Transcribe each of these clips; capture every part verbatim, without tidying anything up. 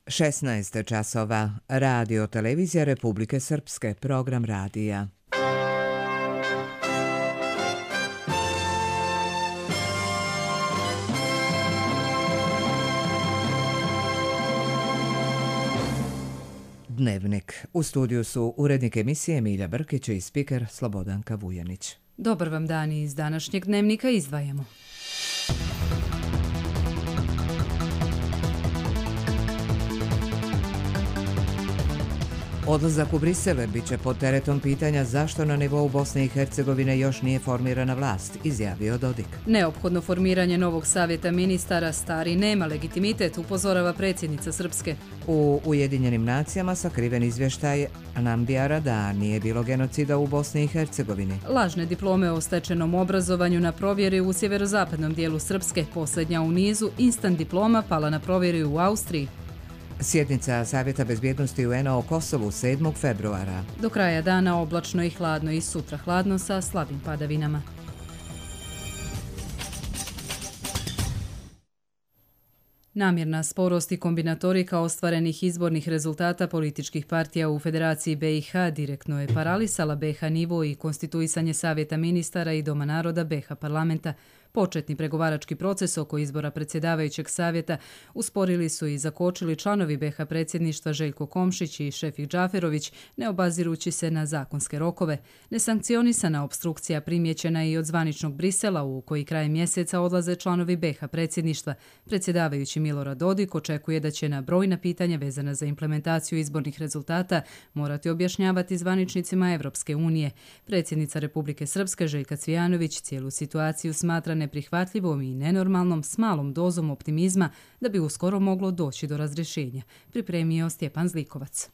šesnaest časova. Radio Televizija Republike Srpske. Program radija. Dnevnik. U studiju su urednik emisije Milja Brkić i spiker Slobodanka Vujanić. Dobar vam dan, iz današnjeg dnevnika izdvajamo. Odlazak u Brisele bit će pod teretom pitanja zašto na nivou Bosne i Hercegovine još nije formirana vlast, izjavio Dodik. Neophodno formiranje novog savjeta ministara, stari nema legitimitet, upozorava predsjednica Srpske. U Ujedinjenim nacijama sakriven izvještaj Nambijara da nije bilo genocida u Bosni i Hercegovini. Lažne diplome o stečenom obrazovanju na provjeri u sjeverozapadnom dijelu Srpske, posljednja u nizu, instant diploma pala na provjeri u Austriji. Sjednica Savjeta bezbjednosti U N A o Kosovu sedmog februara. Do kraja dana oblačno i hladno i sutra hladno sa slabim padavinama. Namjerna sporost i kombinatorika ostvarenih izbornih rezultata političkih partija u Federaciji B i H direktno je paralisala B i H nivo i konstituisanje Savjeta ministara i Doma naroda B i H parlamenta. Početni pregovarački proces oko izbora predsjedavajućeg savjeta usporili su i zakočili članovi B i H predsjedništva Željko Komšić i Šefik Džaferović, ne obazirući se na zakonske rokove. Nesankcionisana opstrukcija primjećena i od zvaničnog Brisela u koji kraj mjeseca odlaze članovi B i H predsjedništva. Predsjedavajući Milorad Dodik očekuje da će na brojna pitanja vezana za implementaciju izbornih rezultata morati objašnjavati zvaničnicima Evropske unije. Predsjednica Republike Srpske Željka Cvijanović cijelu situaciju smatra neprihvatljivom i nenormalnom s malom dozom optimizma da bi uskoro moglo doći do razrješenja, pripremio Stjepan Zlikovac.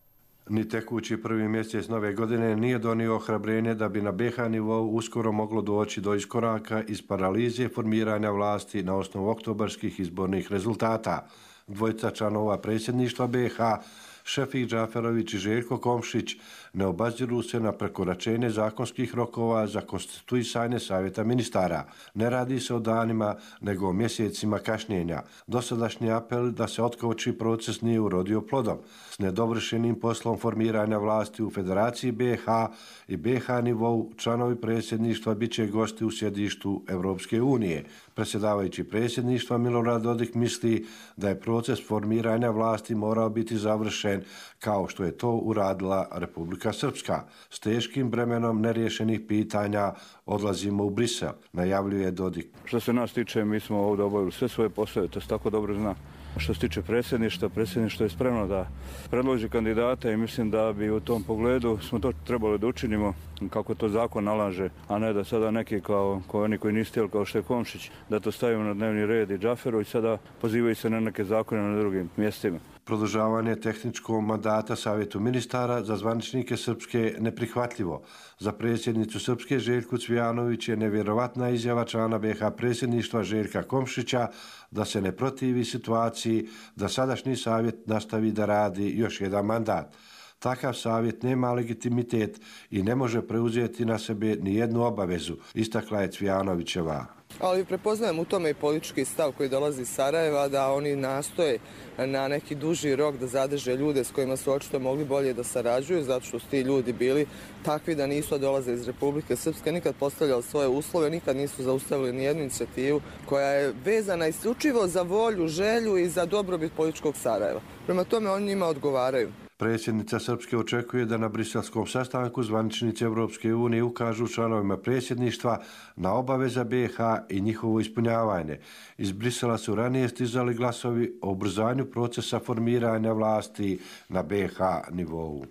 Ni tekući prvi mjesec nove godine nije donio ohrabrenje da bi na B i H nivou uskoro moglo doći do iskoraka iz paralize formiranja vlasti na osnovu oktobarskih izbornih rezultata. Dvojica članova predsjedništva B i H, Šefik Džaferović i Željko Komšić, ne obaziru se na prekoračenje zakonskih rokova za konstituisanje savjeta ministara. Ne radi se o danima, nego o mjesecima kašnjenja. Dosadašnji apel da se otkoči proces nije urodio plodom. S nedovršenim poslom formiranja vlasti u Federaciji B i H i B i H nivou članovi predsjedništva bit će gosti u sjedištu Evropske unije. Predsjedavajući predsjedništva Milorad Dodik misli da je proces formiranja vlasti morao biti završen kao što je to uradila Republika Srpska. S teškim bremenom neriješenih pitanja odlazimo u Brisel, najavljuje Dodik. Što se nas tiče, mi smo ovdje obavili sve svoje poslove, to se tako dobro zna. Što se tiče predsjedništva, predsjedništvo je spremno da predloži kandidate i mislim da bi u tom pogledu smo to trebali da učinimo kako to zakon nalaže, a ne da sada neki kao, kao oni koji nisu htjeli kao što je Komšić, da to stavimo na dnevni red i Džaferović sada pozivaju se na neke zakone na drugim mjestima. Produžavanje tehničkog mandata Savjetu ministara za zvaničnike Srpske neprihvatljivo. Za predsjednicu Srpske Željku Cvijanović je nevjerovatna izjava člana B i H predsjedništva Željka Komšića da se ne protivi situaciji da sadašnji savjet nastavi da radi još jedan mandat. Takav savjet nema legitimitet i ne može preuzeti na sebe ni jednu obavezu, istakla je Cvijanovićeva. Ali prepoznajem u tome i politički stav koji dolazi iz Sarajeva da oni nastoje na neki duži rok da zadrže ljude s kojima su očito mogli bolje da sarađuju, zato što su ti ljudi bili takvi da nisu dolaze iz Republike Srpske, nikad postavljali svoje uslove, nikad nisu zaustavili ni jednu inicijativu koja je vezana isključivo za volju, želju i za dobrobit političkog Sarajeva. Prema tome oni njima odgovaraju. Predsjednica Srpske očekuje da na briselskom sastanku zvaničnici Evropske unije ukažu članovima predsjedništva na obaveza B i H i njihovo ispunjavanje. Iz Brisela su ranije stizali glasovi o ubrzanju procesa formiranja vlasti na B i H nivou.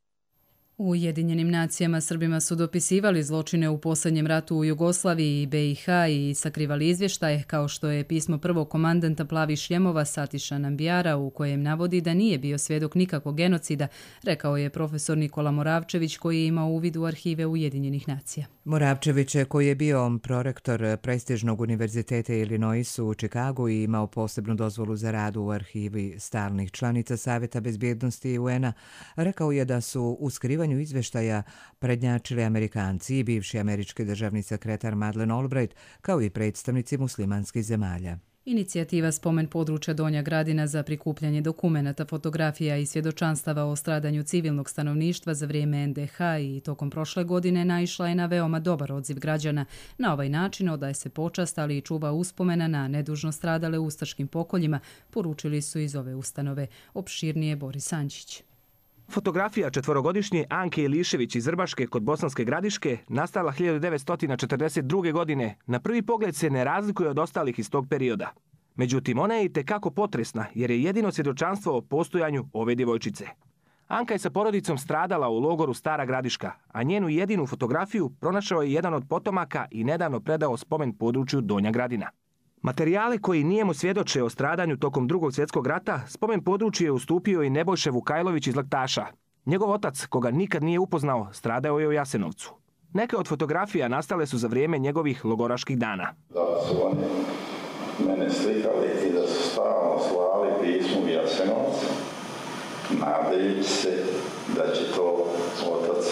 U Ujedinjenim nacijama Srbima su dopisivali zločine u posljednjem ratu u Jugoslaviji i B i H i sakrivali izvještaje, kao što je pismo prvog komandanta Plavih šljemova Satiša Nambijara u kojem navodi da nije bio svjedok nikakvog genocida, rekao je profesor Nikola Moravčević koji je imao uvid u arhive Ujedinjenih nacija. Moravčević, koji je bio prorektor prestižnog univerziteta Illinoisu u Čikagu i imao posebnu dozvolu za rad u arhivi stalnih članica Savjeta bezbjednosti U N A, rekao je da su u skrivanju izvještaja prednjačili Amerikanci i bivši američki državni sekretar Madeleine Albright, kao i predstavnici muslimanskih zemalja. Inicijativa Spomen područja Donja Gradina za prikupljanje dokumenata, fotografija i svjedočanstava o stradanju civilnog stanovništva za vrijeme en de ha i tokom prošle godine naišla je na veoma dobar odziv građana. Na ovaj način odaje se počast, ali i čuva uspomena na nedužno stradale u ustaškim pokoljima, poručili su iz ove ustanove. Opširnije Boris Ančić. Fotografija četvorogodišnje Anke Ilišević iz Rbaške kod Bosanske Gradiške, nastala hiljadu devetsto četrdeset druge. godine, na prvi pogled se ne razlikuje od ostalih iz tog perioda. Međutim, ona je itekako potresna jer je jedino svjedočanstvo o postojanju ove djevojčice. Anka je sa porodicom stradala u logoru Stara Gradiška, a njenu jedinu fotografiju pronašao je jedan od potomaka i nedavno predao Spomen području Donja Gradina. Materijale koji nijemu svjedoče o stradanju tokom drugog svjetskog rata, Spomen području je ustupio i Nebojše Vukajlović iz Laktaša. Njegov otac, koga nikad nije upoznao, stradao je u Jasenovcu. Neke od fotografija nastale su za vrijeme njegovih logoraških dana. Da su oni mene slikali i da su stalno slali pismu u Jasenovac, nadajući se da će to otac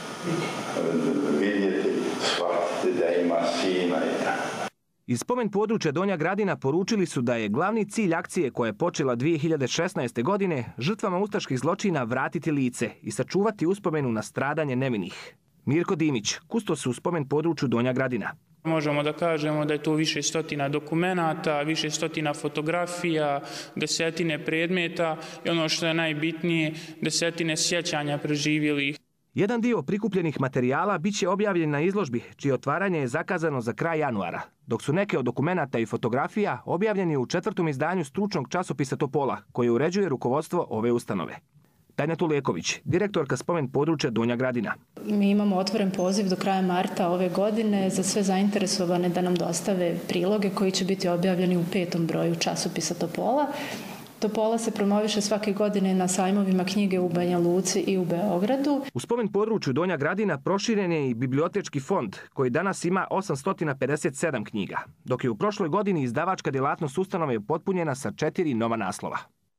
vidjeti, shvatiti da ima sina i tako. Iz Spomen područja Donja Gradina poručili su da je glavni cilj akcije koja je počela dvije hiljade šesnaeste. godine žrtvama ustaških zločina vratiti lice i sačuvati uspomenu na stradanje nevinih. Mirko Dimić, kustos u Spomen području Donja Gradina. Možemo da kažemo da je to više stotina dokumenata, više stotina fotografija, desetine predmeta i ono što je najbitnije, desetine sjećanja preživjelih. Jedan dio prikupljenih materijala bit će objavljen na izložbi, čije otvaranje je zakazano za kraj januara, dok su neke od dokumenata i fotografija objavljeni u četvrtom izdanju stručnog časopisa Topola, koje uređuje rukovodstvo ove ustanove. Tanja Tuleković, direktorka Spomen područja Donja Gradina. Mi imamo otvoren poziv do kraja marta ove godine za sve zainteresovane da nam dostave priloge koji će biti objavljeni u petom broju časopisa Topola. Topola se promoviše svake godine na sajmovima knjige u Banja Luci i u Beogradu. U Spomen području Donja Gradina proširen je i bibliotečki fond koji danas ima osamsto pedeset sedam knjiga, dok je u prošloj godini izdavačka djelatnost ustanove potpunjena sa četiri nova naslova.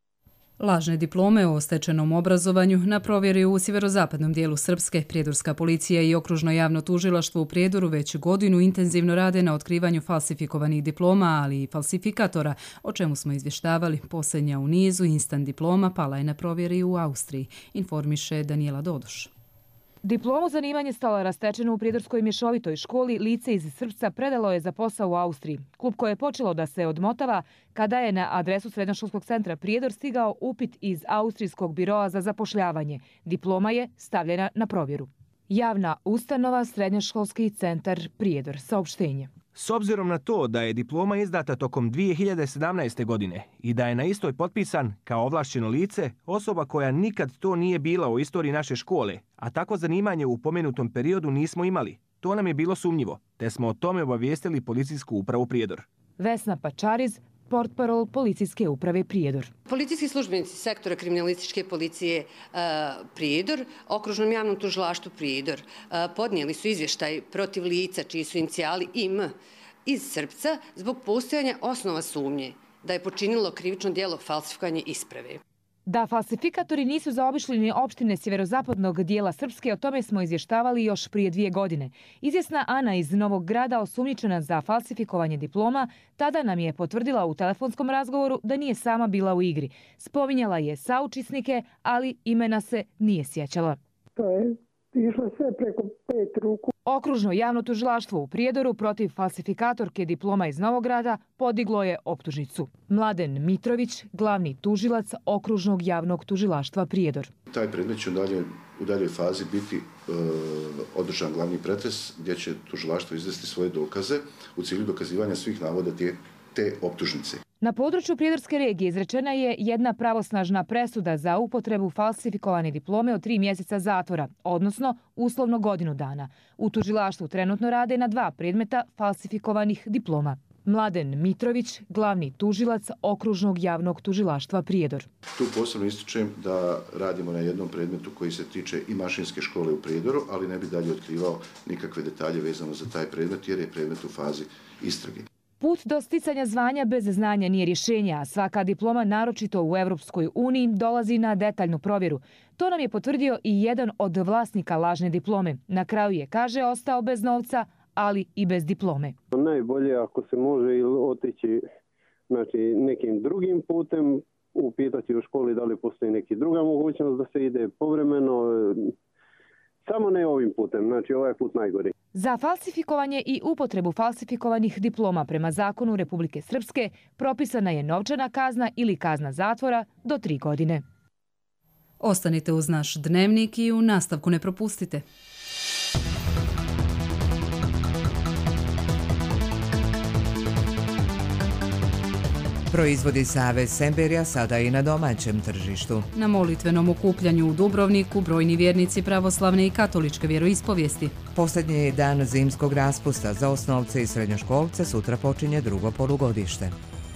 Lažne diplome o stečenom obrazovanju na provjeri u sjeverozapadnom dijelu Srpske, prijedorska policija i okružno javno tužilaštvo u Prijedoru već godinu intenzivno rade na otkrivanju falsifikovanih diploma, ali i falsifikatora, o čemu smo izvještavali. Posljednja u nizu instant diploma pala je na provjeri u Austriji, informiše Danijela Doduš. Diplomu zanimanje stolara stečenu u Prijedorskoj mješovitoj školi lice iz Srpca predalo je za posao u Austriji. Klub koje je počelo da se odmotava kada je na adresu Srednjoškolskog centra Prijedor stigao upit iz Austrijskog biroa za zapošljavanje. Diploma je stavljena na provjeru. Javna ustanova Srednjoškolski centar Prijedor. Saopštenje. S obzirom na to da je diploma izdata tokom dvije hiljade sedamnaeste. godine i da je na istoj potpisan kao ovlašćeno lice osoba koja nikad to nije bila u istoriji naše škole, a takvo zanimanje u pomenutom periodu nismo imali, to nam je bilo sumnjivo, te smo o tome obavijestili policijsku upravu Prijedor. Vesna Pačariz, portparol policijske uprave Prijedor. Policijski službenici sektora kriminalističke policije Prijedor, okružnom javnom tužilaštvu Prijedor, podnijeli su izvještaj protiv lica čiji su inicijali I M iz Srpca zbog postojanja osnova sumnje da je počinilo krivično djelo falsifikovanje isprave. Da falsifikatori nisu zaobišli ni opštine sjeverozapadnog dijela Srpske, o tome smo izvještavali još prije dvije godine. Izvjesna Ana iz Novog Grada, osumnjičena za falsifikovanje diploma, tada nam je potvrdila u telefonskom razgovoru da nije sama bila u igri. Spominjala je saučesnike, ali imena se nije sjećala. To je išlo sve preko pet ruku. Okružno javno tužilaštvo u Prijedoru protiv falsifikatorke diploma iz Novog Grada podiglo je optužnicu. Mladen Mitrović, glavni tužilac okružnog javnog tužilaštva Prijedor. Taj predmet će u, dalje, u daljoj fazi biti e, održan glavni pretres gdje će tužilaštvo izvesti svoje dokaze u cilju dokazivanja svih navoda te, te optužnice. Na području Prijedorske regije izrečena je jedna pravosnažna presuda za upotrebu falsifikovane diplome od tri mjeseca zatvora, odnosno uslovno godinu dana. U tužilaštvu trenutno rade na dva predmeta falsifikovanih diploma. Mladen Mitrović, glavni tužilac okružnog javnog tužilaštva Prijedor. Tu posebno ističem da radimo na jednom predmetu koji se tiče i mašinske škole u Prijedoru, ali ne bi dalje otkrivao nikakve detalje vezano za taj predmet jer je predmet u fazi istrage. Put do sticanja zvanja bez znanja nije rješenje, a svaka diploma, naročito u Evropskoj uniji, dolazi na detaljnu provjeru. To nam je potvrdio i jedan od vlasnika lažne diplome. Na kraju je, kaže, ostao bez novca, ali i bez diplome. Najbolje ako se može otići znači, nekim drugim putem, upitati u školi da li postoji neki druga mogućnost da se ide povremeno, samo ne ovim putem, znači ovaj put najgori. Za falsifikovanje i upotrebu falsifikovanih diploma prema zakonu Republike Srpske propisana je novčana kazna ili kazna zatvora do tri godine. Ostanite uz naš dnevnik i u nastavku ne propustite. Proizvodi Save Semberija sada i na domaćem tržištu. Na molitvenom okupljanju u Dubrovniku brojni vjernici pravoslavne i katoličke vjeroispovijesti. Posljednji dan zimskog raspusta za osnovce i srednjoškolce sutra počinje drugo polugodište.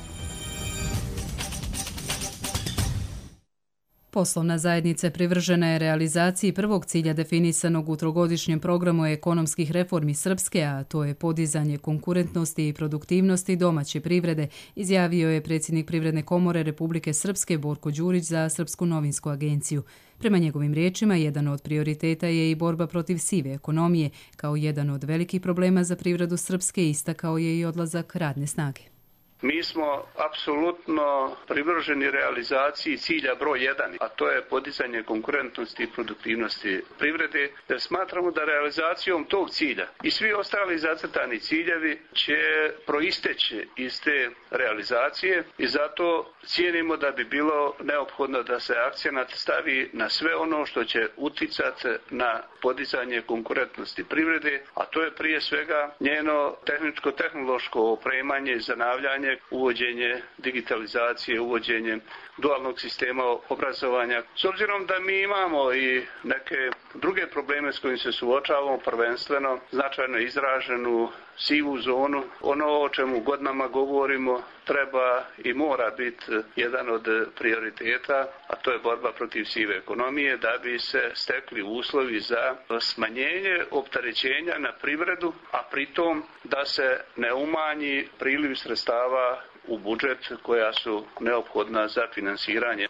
Poslovna zajednica privržena je realizaciji prvog cilja definisanog u trogodišnjem programu ekonomskih reformi Srpske, a to je podizanje konkurentnosti i produktivnosti domaće privrede, izjavio je predsjednik Privredne komore Republike Srpske Borko Đurić za Srpsku novinsku agenciju. Prema njegovim riječima, jedan od prioriteta je i borba protiv sive ekonomije. Kao jedan od velikih problema za privredu Srpske istakao je i odlazak radne snage. Mi smo apsolutno privrženi realizaciji cilja broj jedan, a to je podizanje konkurentnosti i produktivnosti privrede, jer smatramo da realizacijom tog cilja i svi ostali zacrtani ciljevi će proisteći iz te realizacije i zato cijenimo da bi bilo neophodno da se akcenat stavi na sve ono što će uticati na podizanje konkurentnosti privrede, a to je prije svega njeno tehničko-tehnološko opremanje i zanavljanje, uvođenje digitalizacije, uvođenje dualnog sistema obrazovanja. S obzirom da mi imamo i neke druge probleme s kojim se suočavamo, prvenstveno značajno izraženu sivu zonu, ono o čemu godinama govorimo treba i mora biti jedan od prioriteta, a to je borba protiv sive ekonomije, da bi se stekli uslovi za smanjenje opterećenja na privredu, a pritom da se ne umanji priliv sredstava u budžet koja su neophodna za finansiranje.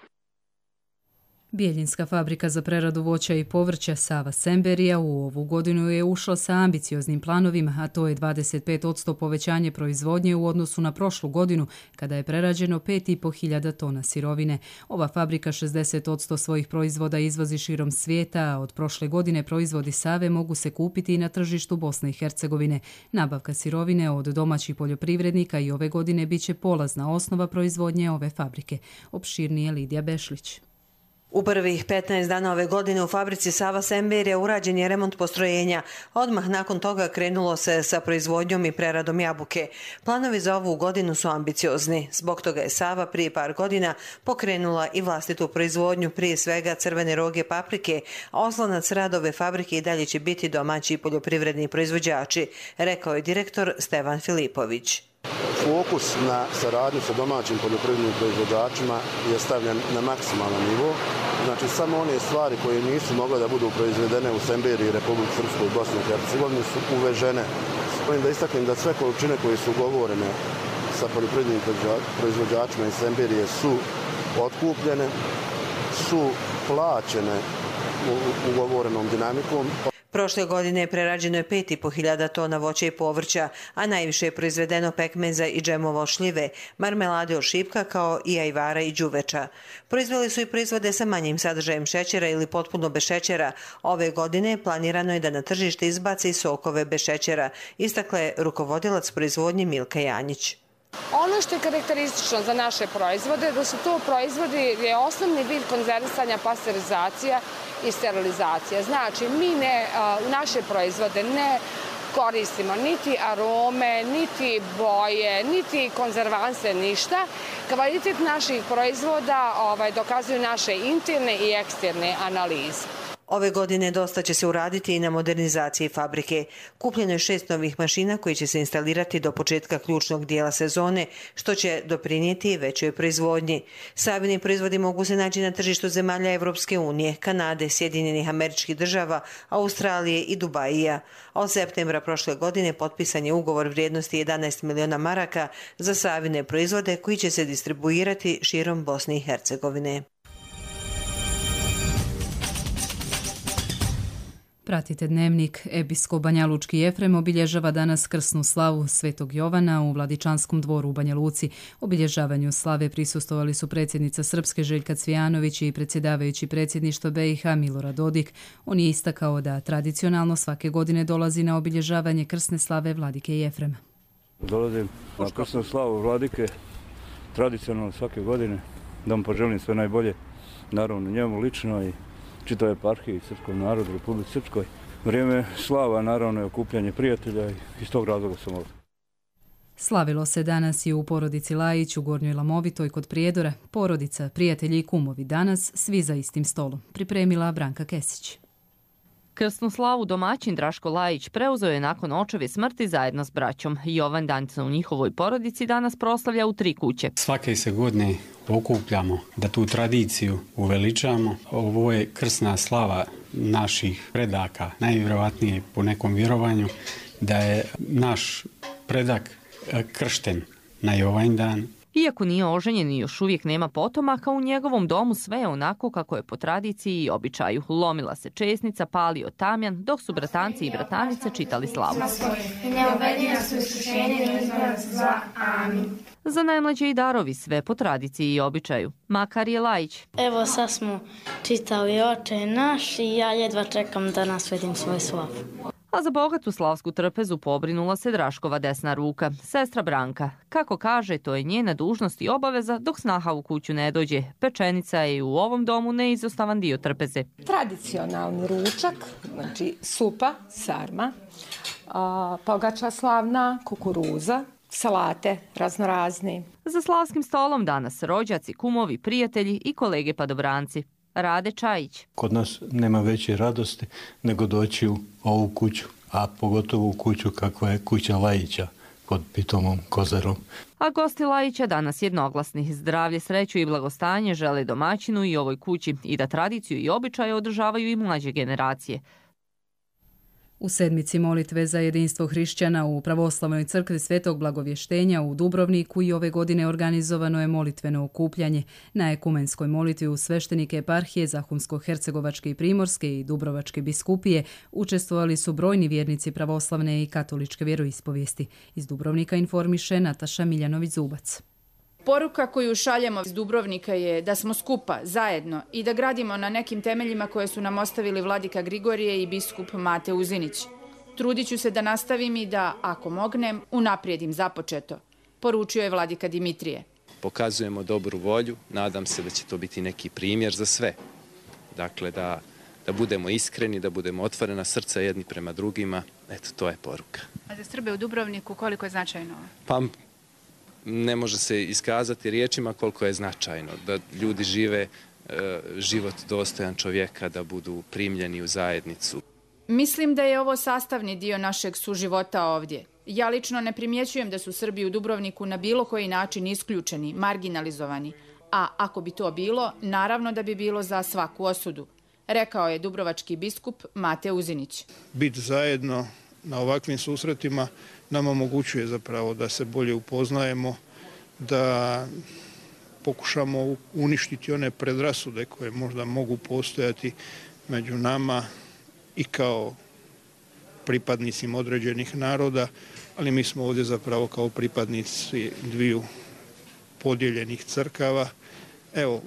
Bijeljinska fabrika za preradu voća i povrća Sava Semberija u ovu godinu je ušla sa ambicioznim planovima, a to je dvadeset pet posto povećanje proizvodnje u odnosu na prošlu godinu, kada je prerađeno pet i po hiljada tona sirovine. Ova fabrika šezdeset posto svojih proizvoda izvozi širom svijeta, a od prošle godine proizvodi Save mogu se kupiti i na tržištu Bosne i Hercegovine. Nabavka sirovine od domaćih poljoprivrednika i ove godine biće polazna osnova proizvodnje ove fabrike. Opširnije Lidija Bešlić. U prvih petnaest dana ove godine u fabrici Sava Semberija urađen je remont postrojenja. Odmah nakon toga krenulo se sa proizvodnjom i preradom jabuke. Planovi za ovu godinu su ambiciozni. Zbog toga je Sava prije par godina pokrenula i vlastitu proizvodnju, prije svega crvene roge paprike, a oslonac rada ove fabrike i dalje će biti domaći poljoprivredni proizvođači, rekao je direktor Stevan Filipović. Fokus na saradnju sa domaćim poljoprivrednim proizvođačima je stavljen na maksimalan nivo. Znači, samo one stvari koje nisu mogle da budu proizvedene u Semberiji, Republike Srpskoj i Bosni i Hercegovini su uvežene. Volim da istaknem da sve količine koje su ugovorene sa poljoprivrednim proizvođačima iz Semberije su otkupljene, su plaćene ugovorenom dinamikom. Prošle godine prerađeno je pet i po hiljada tona voća i povrća, a najviše je proizvedeno pekmeza i džemova od šljive, marmelade od šipka kao i ajvara i đuveča. Proizveli su i proizvode sa manjim sadržajem šećera ili potpuno bez šećera. Ove godine planirano je da na tržište izbace i sokove bez šećera, istakla je rukovodilac proizvodnje Milka Janjić. Ono što je karakteristično za naše proizvode, da su to proizvodi gdje je osnovni vid konzervisanja pasterizacija i sterilizacija. Znači, mi ne, u naše proizvode ne koristimo niti arome, niti boje, niti konzervanse, ništa. Kvalitet naših proizvoda ovaj, dokazuju naše interne i eksterne analize. Ove godine dosta će se uraditi i na modernizaciji fabrike. Kupljeno je šest novih mašina koji će se instalirati do početka ključnog dijela sezone, što će doprinijeti većoj proizvodnji. Savini proizvodi mogu se naći na tržištu zemalja Evropske unije, Kanade, Sjedinjenih Američkih Država, Australije i Dubajija. Od septembra prošle godine potpisan je ugovor vrijednosti jedanaest miliona maraka za savine proizvode koji će se distribuirati širom Bosne i Hercegovine. Pratite Dnevnik. Episkop Banjalučki Jefrem obilježava danas krsnu slavu Svetog Jovana u Vladičanskom dvoru u Banja Luci. Obilježavanju slave prisustvovali su predsjednica Srpske Željka Cvijanović i predsjedavajući predsjedništva B i H Milorad Dodik. On je istakao da tradicionalno svake godine dolazi na obilježavanje krsne slave Vladike Jefrema. Dolazim na krsnu slavu Vladike tradicionalno svake godine, da mu poželim sve najbolje, naravno njemu lično i čitavoj eparhiji i srpskom narodu, Republici Srpskoj. Vrijeme slava, naravno, je okupljanje prijatelja i iz tog razloga sam ovdje. Slavilo se danas i u porodici Lajić u Gornjoj Lamovitoj kod Prijedora. Porodica, prijatelji i kumovi danas svi za istim stolom. Pripremila Branka Kesić. Krsnu slavu domaćin Draško Lajić preuzeo je nakon očeve smrti zajedno s braćom. Jovan Danica u njihovoj porodici danas proslavlja u tri kuće. Svake se godine okupljamo da tu tradiciju uveličamo. Ovo je krsna slava naših predaka, najvjerovatnije po nekom vjerovanju da je naš predak kršten na Jovanjdan. Iako nije oženjen i još uvijek nema potomaka, u njegovom domu sve je onako kako je po tradiciji i običaju. Lomila se česnica, palio tamjan, dok su bratanci i bratanice čitali slavu. Za najmlađe i darovi, sve po tradiciji i običaju. Makar je Lajić. Evo sad smo čitali Oče naš i ja jedva čekam da nasvedim svoju slavu. A za bogatu slavsku trpezu pobrinula se Draškova desna ruka, sestra Branka. Kako kaže, to je njena dužnost i obaveza dok snaha u kuću ne dođe. Pečenica je u ovom domu neizostavan dio trpeze. Tradicionalni ručak, znači supa, sarma, pogača slavna, kukuruza, salate raznorazni. Za slavskim stolom danas rođaci, kumovi, prijatelji i kolege padobranci. Rade Čajić. Kod nas nema veće radosti nego doći u ovu kuću, a pogotovo u kuću kakva je kuća Lajića pod pitomom Kozarom. A gosti Lajića danas jednoglasni. Zdravlje, sreću i blagostanje žele domaćinu i ovoj kući i da tradiciju i običaje održavaju i mlađe generacije. U sedmici molitve za jedinstvo hrišćana u Pravoslavnoj crkvi Svetog Blagovještenja u Dubrovniku i ove godine organizovano je molitveno okupljanje. Na ekumenskoj molitvi u sveštenike eparhije Zahumsko-hercegovačke i Primorske i Dubrovačke biskupije učestvovali su brojni vjernici pravoslavne i katoličke vjeroispovijesti. Iz Dubrovnika informiše Nataša Miljanović-Zubac. Poruka koju šaljemo iz Dubrovnika je da smo skupa, zajedno i da gradimo na nekim temeljima koje su nam ostavili vladika Grigorije i biskup Mate Uzinić. Trudit ću se da nastavim i da, ako mognem, unaprijedim započeto, poručio je vladika Dimitrije. Pokazujemo dobru volju, nadam se da će to biti neki primjer za sve. Dakle, da, da budemo iskreni, da budemo otvorena srca jedni prema drugima, eto, to je poruka. A za Srbe u Dubrovniku koliko je značajno? Pa, ne može se iskazati riječima koliko je značajno da ljudi žive e, život dostojan čovjeka, da budu primljeni u zajednicu. Mislim da je ovo sastavni dio našeg suživota ovdje. Ja lično ne primjećujem da su Srbi u Dubrovniku na bilo koji način isključeni, marginalizovani. A ako bi to bilo, naravno da bi bilo za svaku osudu, rekao je dubrovački biskup Mate Uzinić. Biti zajedno na ovakvim susretima nam omogućuje zapravo da se bolje upoznajemo, da pokušamo uništiti one predrasude koje možda mogu postojati među nama i kao pripadnicima određenih naroda, ali mi smo ovdje zapravo kao pripadnici dviju podijeljenih crkava. Evo,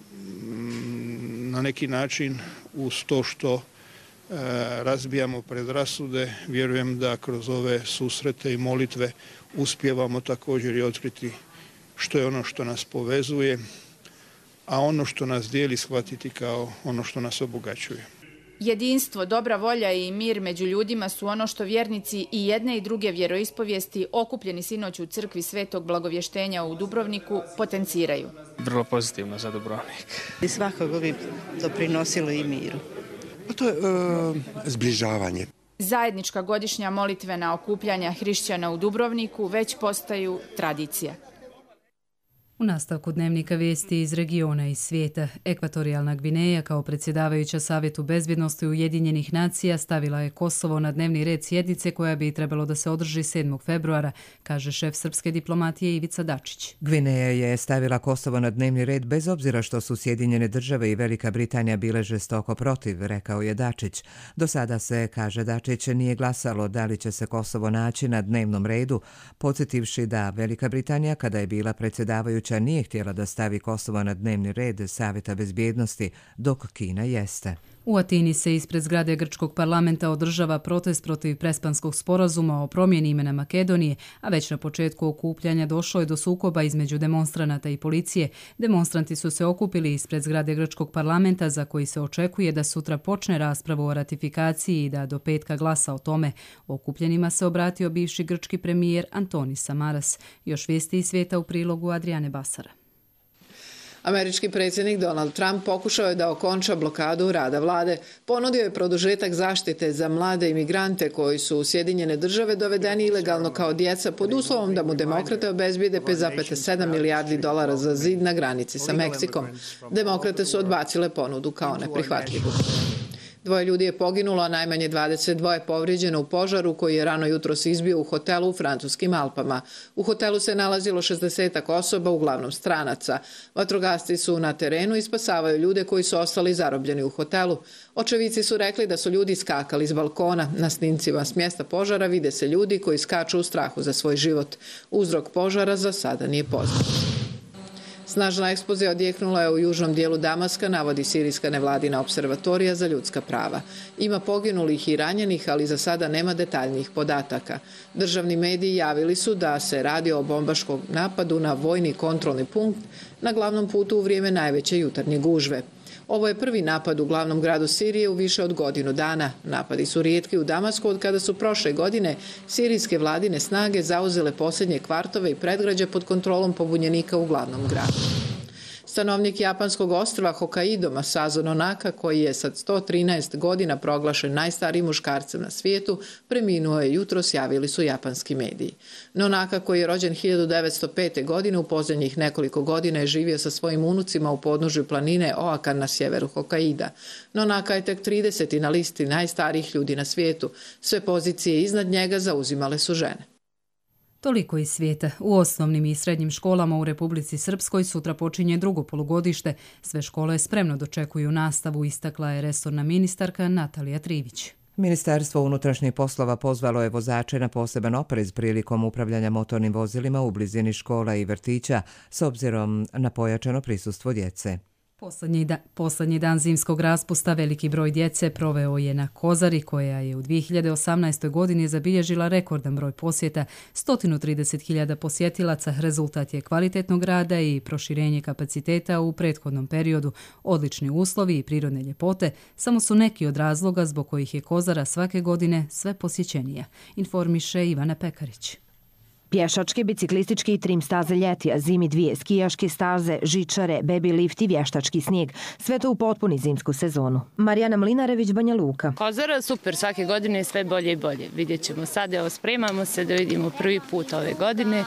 na neki način uz to što razbijamo predrasude, vjerujem da kroz ove susrete i molitve uspijevamo također i otkriti što je ono što nas povezuje, a ono što nas dijeli shvatiti kao ono što nas obogaćuje. Jedinstvo, dobra volja i mir među ljudima su ono što vjernici i jedne i druge vjeroispovijesti okupljeni sinoć u crkvi Svetog Blagovještenja u Dubrovniku potenciraju. Vrlo pozitivno za Dubrovnik. I svakako bi doprinosilo i miru. To je e, zbližavanje. Zajednička godišnja molitvena okupljanja hrišćana u Dubrovniku već postaju tradicija. U nastavku dnevnika vijesti iz regiona i svijeta, Ekvatorijalna Gvineja kao predsjedavajuća Savjetu bezbjednosti Ujedinjenih nacija stavila je Kosovo na dnevni red sjednice koja bi trebalo da se održi sedmog februara, kaže šef srpske diplomatije Ivica Dačić. Gvineja je stavila Kosovo na dnevni red bez obzira što su Sjedinjene države i Velika Britanija bile žestoko protiv, rekao je Dačić. Do sada se, kaže Dačić, nije glasalo da li će se Kosovo naći na dnevnom redu, podsjetivši da Velika Britanija, kada je bila predsjedavajuća, nije htjela da stavi Kosovo na dnevni red Savjeta bezbjednosti, dok Kina jeste. U Atini se ispred zgrade grčkog parlamenta održava protest protiv Prespanskog sporazuma o promjeni imena Makedonije, a već na početku okupljanja došlo je do sukoba između demonstranata i policije. Demonstranti su se okupili ispred zgrade grčkog parlamenta za koji se očekuje da sutra počne raspravu o ratifikaciji i da do petka glasa o tome. Okupljenima se obratio bivši grčki premijer Antonis Samaras. Još vijesti iz svijeta u prilogu Adriane Basara. Američki predsjednik Donald Trump pokušao je da okonča blokadu rada vlade. Ponudio je produžetak zaštite za mlade imigrante koji su u Sjedinjene države dovedeni ilegalno kao djeca pod uslovom da mu demokrate obezbijede pet zarez sedam milijardi dolara za zid na granici sa Meksikom. Demokrate su odbacile ponudu kao neprihvatljivu. Dvoje ljudi je poginulo, a najmanje dvadeset dva je povrijeđeno u požaru koji je rano jutros izbio u hotelu u francuskim Alpama. U hotelu se nalazilo šezdesetak osoba, uglavnom stranaca. Vatrogasci su na terenu i spasavaju ljude koji su ostali zarobljeni u hotelu. Očevici su rekli da su ljudi skakali iz balkona. Na snimcima s mjesta požara vide se ljudi koji skaču u strahu za svoj život. Uzrok požara za sada nije poznat. Snažna eksplozija odjeknula je u južnom dijelu Damaska, navodi sirijska nevladina observatorija za ljudska prava. Ima poginulih i ranjenih, ali za sada nema detaljnijih podataka. Državni mediji javili su da se radi o bombaškom napadu na vojni kontrolni punkt na glavnom putu u vrijeme najveće jutarnje gužve. Ovo je prvi napad u glavnom gradu Sirije u više od godinu dana. Napadi su rijetki u Damasku od kada su prošle godine sirijske vladine snage zauzele posljednje kvartove i predgrađe pod kontrolom pobunjenika u glavnom gradu. Stanovnik japanskog ostrva Hokkaido Masazo Nonaka, koji je sad sto trinaest godina proglašen najstarijim muškarcem na svijetu, preminuo je jutros, javili su japanski mediji. Nonaka, koji je rođen hiljadu devetsto pete. godine, u posljednjih nekoliko godina je živio sa svojim unucima u podnožju planine Oakan na sjeveru Hokkaida. Nonaka je tek trideseti na listi najstarijih ljudi na svijetu. Sve pozicije iznad njega zauzimale su žene. Toliko iz svijeta. U osnovnim i srednjim školama u Republici Srpskoj sutra počinje drugo polugodište. Sve škole spremno dočekuju nastavu, istakla je resorna ministarka Natalija Trivić. Ministarstvo unutrašnjih poslova pozvalo je vozače na poseban oprez prilikom upravljanja motornim vozilima u blizini škola i vrtića s obzirom na pojačano prisustvo djece. Poslednji, da, poslednji dan zimskog raspusta veliki broj djece proveo je na Kozari, koja je u dvije hiljade osamnaestoj. godini zabilježila rekordan broj posjeta, sto trideset hiljada posjetilaca. Rezultat je kvalitetnog rada i proširenje kapaciteta u prethodnom periodu. Odlični uslovi i prirodne ljepote samo su neki od razloga zbog kojih je Kozara svake godine sve posjećenija, informiše Ivana Pekarić. Pješačke, biciklističke i trim staze ljeti, a zimi dvije skijaške staze, žičare, baby lift i vještački snijeg. Sve to u potpuni zimsku sezonu. Marijana Mlinarević, Banja Luka. Kozara super, svake godine sve bolje i bolje. Vidjet ćemo sad, evo spremamo se da vidimo prvi put ove godine,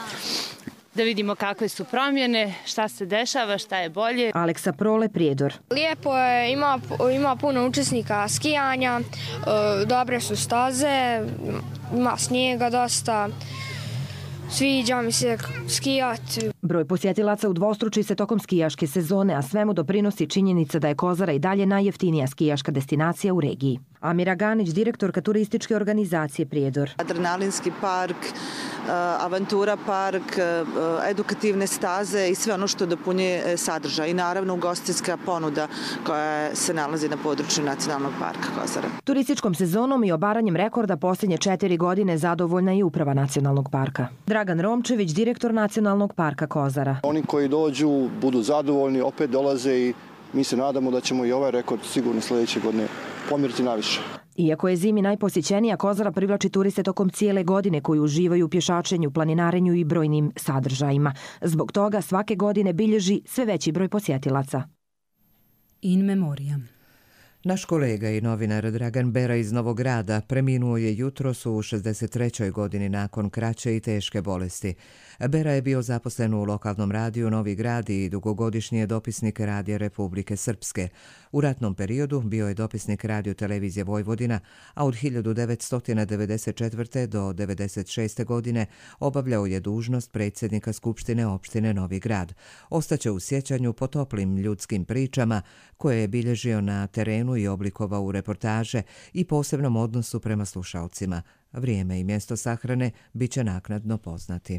da vidimo kakve su promjene, šta se dešava, šta je bolje. Aleksa Prole, Prijedor. Lijepo je, ima, ima puno učesnika skijanja, dobre su staze, ima snijega dosta. Sviđa mi se skijati. Broj posjetilaca udvostruči se tokom skijaške sezone, a svemu doprinosi činjenica da je Kozara i dalje najjeftinija skijaška destinacija u regiji. Amira Ganić, direktorka turističke organizacije Prijedor. Adrenalinski park, avantura park, edukativne staze i sve ono što dopunjuje sadržaj. I naravno ugostiteljska ponuda koja se nalazi na području Nacionalnog parka Kozara. Turističkom sezonom i obaranjem rekorda posljednje četiri godine zadovoljna je uprava Nacionalnog parka. Dragan Romčević, direktor Nacionalnog parka Kozara. Oni koji dođu budu zadovoljni, opet dolaze i mi se nadamo da ćemo i ovaj rekord sigurno sljedeće godine pomjeriti naviše. Iako je zimi najposjećenija, Kozara privlači turiste tokom cijele godine koji uživaju u pješačenju, planinarenju i brojnim sadržajima. Zbog toga svake godine bilježi sve veći broj posjetilaca. In memoriam. Naš kolega i novinar Dragan Bera iz Novog Grada preminuo je jutros u šezdeset trećoj godini nakon kraće i teške bolesti. Bera je bio zaposlen u lokalnom radiju Novi Grad i dugogodišnji je dopisnik Radija Republike Srpske. U ratnom periodu bio je dopisnik Radio televizije Vojvodina, a od hiljadu devetsto devedeset četvrte. do devedeset šeste. godine obavljao je dužnost predsjednika Skupštine opštine Novi Grad. Ostaće u sjećanju po toplim ljudskim pričama koje je bilježio na terenu i oblikovao u reportaže i posebnom odnosu prema slušalcima. Vrijeme i mjesto sahrane bit će naknadno poznati.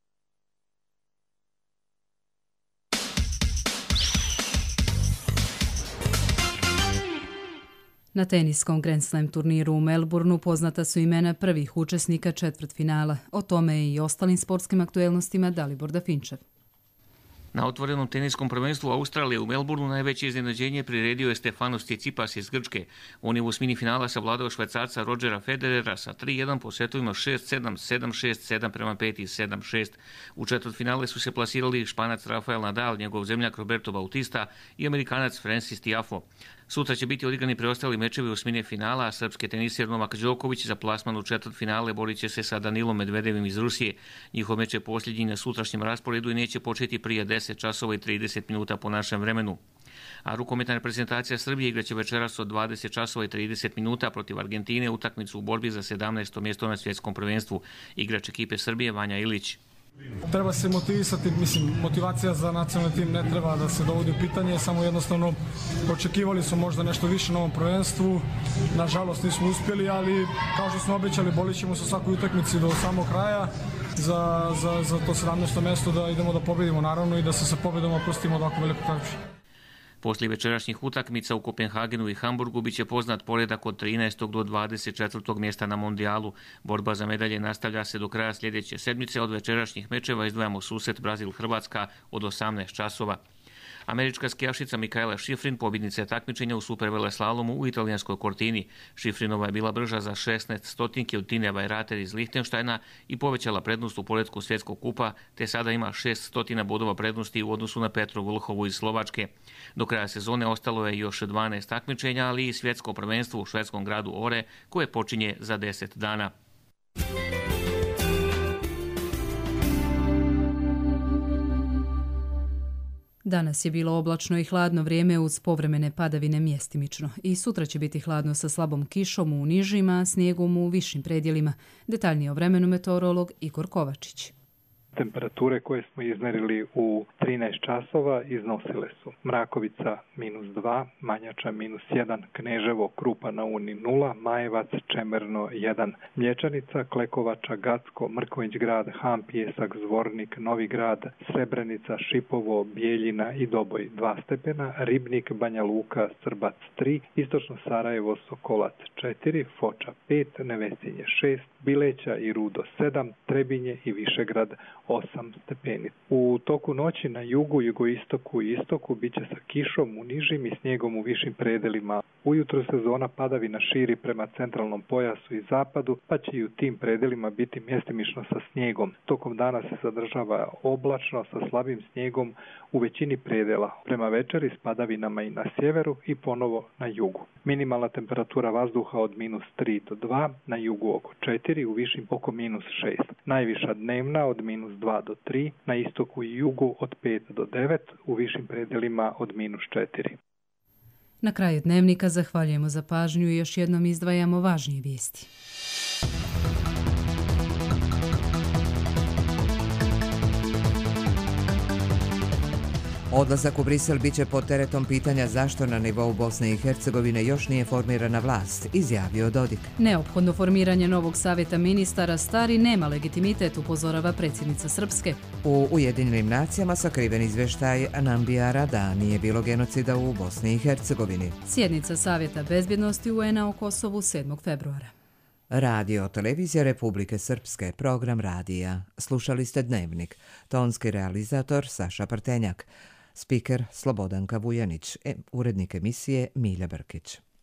Na teniskom Grand Slam turniru u Melbourneu poznata su imena prvih učesnika četvrtfinala. O tome i ostalim sportskim aktuelnostima Dalibor Dafinčev. Na otvorenom teniskom prvenstvu Australije u Melbourneu najveće iznenađenje priredio je Stefanos Tsitsipas iz Grčke. On je u osmini finala savladao Švajcarca Rodgera Federera sa tri jedan po setovima šest sedam, sedam šest, sedam prema pet i sedam šest. U četvrtfinale su se plasirali Španac Rafael Nadal, njegov zemljak Roberto Bautista i Amerikanac Francis Tiafoe. Sutra će biti odigrani preostali mečevi osmine finala, a srpski teniser Novak Đoković za plasman u četvrtfinale borit će se sa Danilom Medvedevim iz Rusije. Njihov meč je posljednji na sutrašnjem rasporedu i neće početi prije deset časova i trideset minuta po našem vremenu. A rukometna reprezentacija Srbije igraće večeras od dvadeset časova i trideset minuta protiv Argentine utakmicu u borbi za sedamnaesto mjesto na svjetskom prvenstvu. Igrač ekipe Srbije Vanja Ilić. Treba se motivisati, mislim, motivacija za nacionalni tim ne treba da se dovodi u pitanje, samo jednostavno očekivali su možda nešto više na ovom prvenstvu, nažalost nismo uspjeli, ali kao što smo obećali, bolit ćemo se u svakoj utakmici do samog kraja za, za, za to sedamnaesto mjesto da idemo da pobedimo naravno i da se sa pobedom oprostimo od ovako velikog takmičenja. Poslije večerašnjih utakmica u Kopenhagenu i Hamburgu biće poznat poredak od trinaestog do dvadeset četvrtog mjesta na mondijalu. Borba za medalje nastavlja se do kraja sljedeće sedmice. Od večerašnjih mečeva izdvajamo susret Brazil-Hrvatska od osamnaest časova. Američka skijašica Mikaela Šifrin pobjednica je takmičenja u superveleslalomu u italijanskoj Cortini. Šifrinova je bila brža za šesnaest stotinki od Tine Vajrater iz Lihtenštajna i povećala prednost u poretku svjetskog kupa, te sada ima šest stotina bodova prednosti u odnosu na Petru Vlhovu iz Slovačke. Do kraja sezone ostalo je još dvanaest takmičenja, ali i svjetsko prvenstvo u švedskom gradu Ore, koje počinje za deset dana. Danas je bilo oblačno i hladno vrijeme uz povremene padavine mjestimično. I sutra će biti hladno sa slabom kišom u nižima, a snijegom u višim predjelima. Detaljnije o vremenu meteorolog Igor Kovačić. Temperature koje smo izmerili u trinaest časova iznosile su Mrakovica minus dva, Manjača minus jedan, Kneževo, Krupa na Uni nula, Majevac, Čemerno jedan, Mlječanica, Klekovača, Gacko, Mrkonjić grad, Ham, Pijesak, Zvornik, Novi grad, Srebrenica, Šipovo, Bijeljina i Doboj dva stepena, Ribnik, Banja Luka, Srbac tri, Istočno Sarajevo, Sokolac četiri, Foča pet, Nevesinje šest, Bileća i Rudo sedam, Trebinje i Višegrad osam stepeni. U toku noći na jugu, jugoistoku i istoku bit će sa kišom u nižim i snijegom u višim predelima. Ujutro se zona padavina širi prema centralnom pojasu i zapadu, pa će i u tim predelima biti mjestimično sa snijegom. Tokom dana se zadržava oblačno sa slabim snijegom u većini predela. Prema večeri s padavinama i na sjeveru i ponovo na jugu. Minimalna temperatura vazduha od minus tri do dva, na jugu oko četiri, u višim oko minus šest. Najviša dnevna od minus dva do tri, na istoku i jugu od pet do devet, u višim predelima od minus četiri. Na kraju dnevnika zahvaljujemo za pažnju i još jednom izdvajamo važnije vijesti. Odlazak u Brisel biće pod teretom pitanja zašto na nivou Bosne i Hercegovine još nije formirana vlast, izjavio Dodik. Neophodno formiranje novog savjeta ministara stari nema legitimitet, upozorava predsjednica Srpske. U Ujedinjenim nacijama sakriven izvještaj Nambijara da nije bilo genocida u Bosni i Hercegovini. Sjednica Savjeta bezbjednosti U N-a o Kosovu sedmog februara. Radio Televizija Republike Srpske, program radija. Slušali ste Dnevnik. Tonski realizator Saša Partenjak. Spiker Slobodanka Vujanić, urednik emisije Milja Brkić.